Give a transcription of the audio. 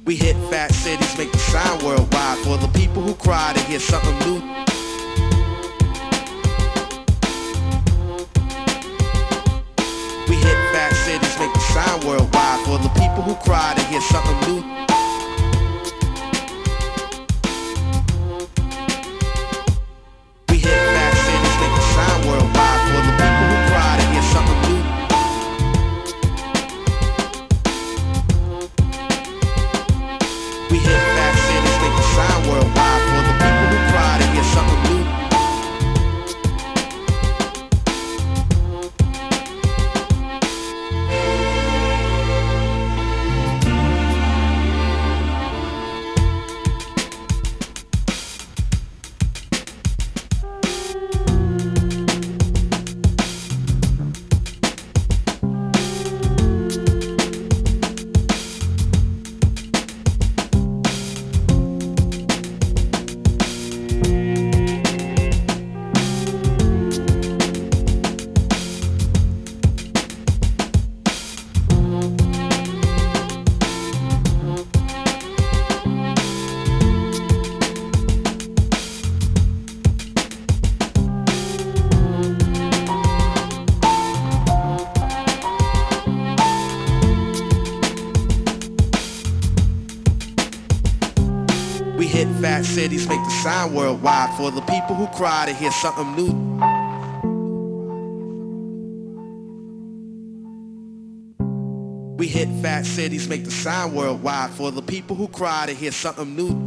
We hit fat cities, make the sound worldwide. For the people who cry to hear something new. We hit fat cities, make the sound worldwide. For the people who cry to hear something new. We hit fat cities, make the sound worldwide. For the people who cry to hear something new. We hit fat cities, make the sound worldwide. For the people who cry to hear something new. We hit fat cities, make the sound worldwide. For the people who cry to hear something new. We hit fat cities, make the sound worldwide. For the people who cry to hear something new.